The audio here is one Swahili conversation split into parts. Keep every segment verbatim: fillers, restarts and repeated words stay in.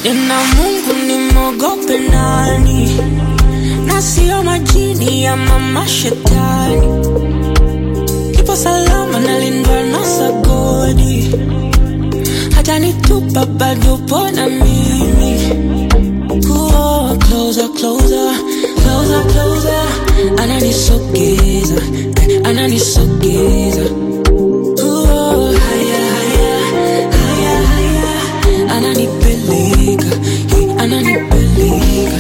Nina Mungu nimwogope nani? Na sio majini ya mama shetani. Nipo salama nalindwa na sagodi. Hajanitupa bado po na mimi. Kuwa closer, closer, closer, closer. Ananisogeza, ananisogeza. Kuwa haya, haya, haya, haya. Ananipeleka, ananipeleka.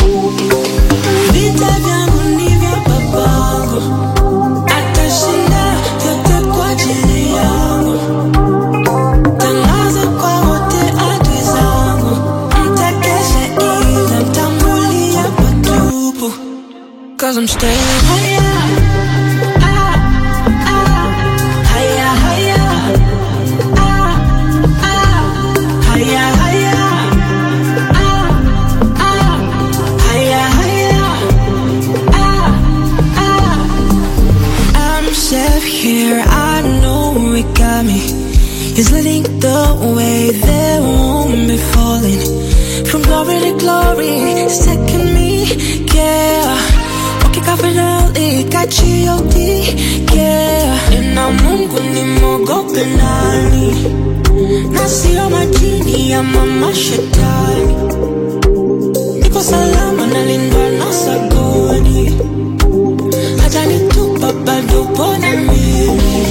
Vita vyangu ni vya babangu. Atashinda yote kwa ajili yangu. Tangaza kwa wote adui zangu. Mtakesha ila mtambulia patupu. Cause I'm staying higher. Ah, ah, higher, higher. Ah, ah, higher, higher. Ah, ah, higher, higher. Ah, ah. I'm safe here, I know it got me. He's leading the way, they won't be falling. From glory to glory, he's taking me, yeah. Walking confidently, got G O D, yeah. Nina Mungu nimwogope nani? Na sio majini ya mama shetani. Nipo salama nalindwa na sagodi. Hajanitupa bado po na mimi.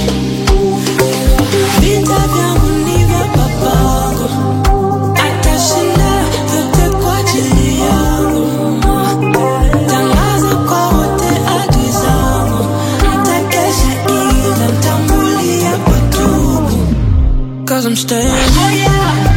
Vita vyangu ni vya babangu. Atashinda yote kwa ajili yangu. Tangaza kwa wote adui zangu. Mtakesha ila mtambulia patupu. Cause I'm staying higher.